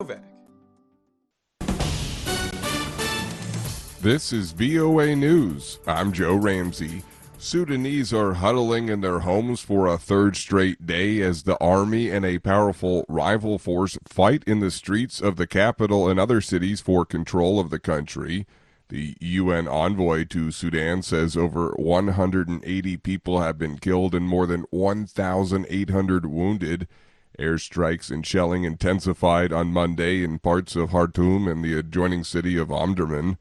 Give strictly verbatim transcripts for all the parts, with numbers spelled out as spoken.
This is V O A News. I'm Joe Ramsey. Sudanese are huddling in their homes for a third straight day as the army and a powerful rival force fight in the streets of the capital and other cities for control of the country. The U N envoy to Sudan says over one hundred eighty people have been killed and more than one thousand eight hundred wounded. Airstrikes and shelling intensified on Monday in parts of Khartoum and the adjoining city of Omdurman.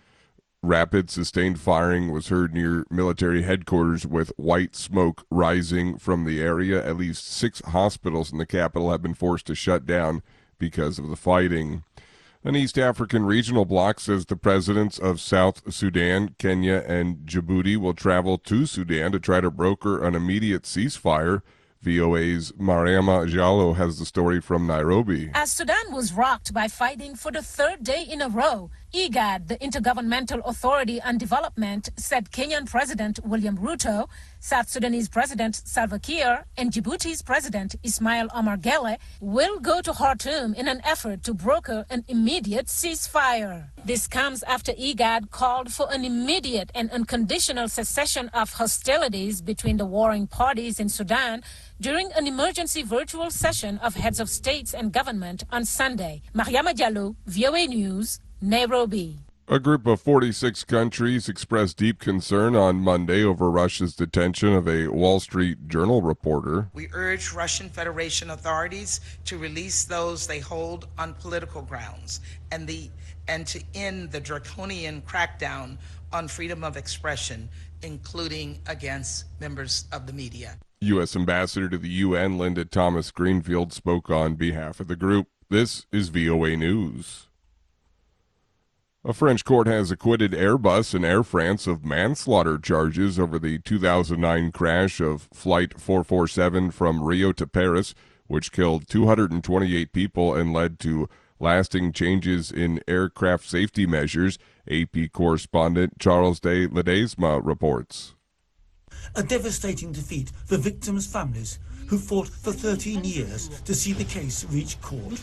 Rapid sustained firing was heard near military headquarters with white smoke rising from the area. At least six hospitals in the capital have been forced to shut down because of the fighting. An East African regional bloc says the presidents of South Sudan, Kenya, and Djibouti will travel to Sudan to try to broker an immediate ceasefire. V O A's Mariama Jallo has the story from Nairobi. As Sudan was rocked by fighting for the third day in a row, IGAD, the Intergovernmental Authority on Development, said Kenyan President William Ruto, South Sudanese President Salva Kiir, and Djibouti's President Ismail Omar Guelleh will go to Khartoum in an effort to broker an immediate ceasefire. This comes after IGAD called for an immediate and unconditional cessation of hostilities between the warring parties in Sudan during an emergency virtual session of heads of states and government on Sunday. Mariama Jallo, V O A News, Nairobi. A group of forty-six countries expressed deep concern on Monday over Russia's detention of a Wall Street Journal reporter. We urge Russian Federation authorities to release those they hold on political grounds and the and to end the draconian crackdown on freedom of expression, including against members of the media. U S Ambassador to the U N Linda Thomas Greenfield spoke on behalf of the group. This is V O A News. A French court has acquitted Airbus and Air France of manslaughter charges over the two thousand nine crash of Flight four forty-seven from Rio to Paris, which killed two hundred twenty-eight people and led to lasting changes in aircraft safety measures. A P correspondent Charles de Ledesma reports. A devastating defeat for victims' families who fought for thirteen years to see the case reach court.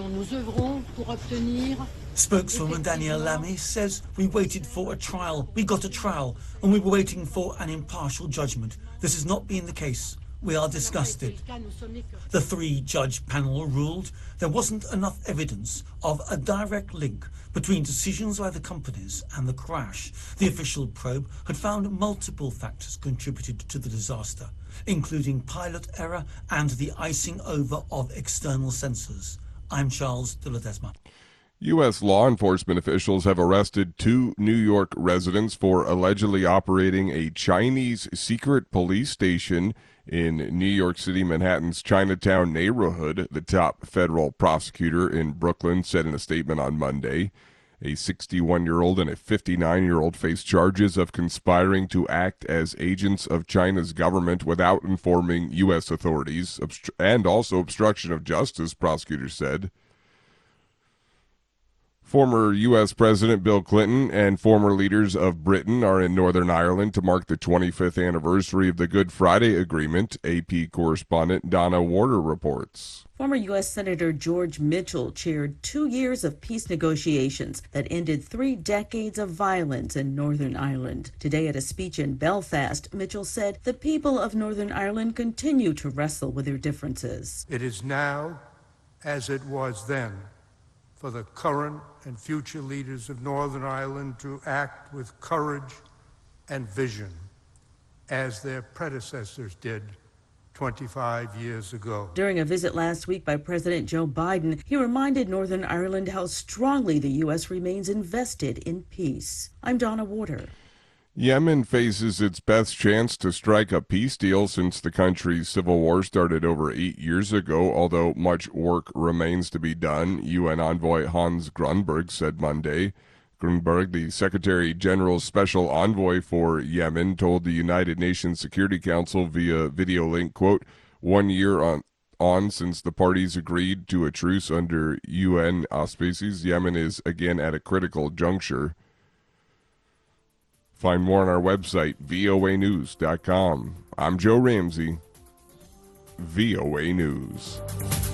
Spokeswoman Danielle Lamy says, "We waited for a trial, we got a trial, and we were waiting for an impartial judgment. This has not been the case. We are disgusted." The three-judge panel ruled there wasn't enough evidence of a direct link between decisions by the companies and the crash. The official probe had found multiple factors contributed to the disaster, including pilot error and the icing over of external sensors. I'm Charles de Ledesma. U S law enforcement officials have arrested two New York residents for allegedly operating a Chinese secret police station in New York City, Manhattan's Chinatown neighborhood. The top federal prosecutor in Brooklyn said in a statement on Monday. A sixty-one-year-old and a fifty-nine-year-old face charges of conspiring to act as agents of China's government without informing U S authorities, obstru- and also obstruction of justice, prosecutors said. Former U S President Bill Clinton and former leaders of Britain are in Northern Ireland to mark the twenty-fifth anniversary of the Good Friday Agreement, A P correspondent Donna Warder reports. Former U S Senator George Mitchell chaired two years of peace negotiations that ended three decades of violence in Northern Ireland. Today at a speech in Belfast, Mitchell said the people of Northern Ireland continue to wrestle with their differences. It is now, as it was then, for the current and future leaders of Northern Ireland to act with courage and vision, as their predecessors did twenty-five years ago. During a visit last week by President Joe Biden, he reminded Northern Ireland how strongly the U S remains invested in peace. I'm Donna Warder. Yemen faces its best chance to strike a peace deal since the country's civil war started over eight years ago, although much work remains to be done, U N envoy Hans Grunberg said Monday. Grunberg, the Secretary General's special envoy for Yemen, told the United Nations Security Council via video link, quote, one year on, on since the parties agreed to a truce under U N auspices, Yemen is again at a critical juncture. Find more on our website, V O A news dot com. I'm Joe Ramsey, V O A News.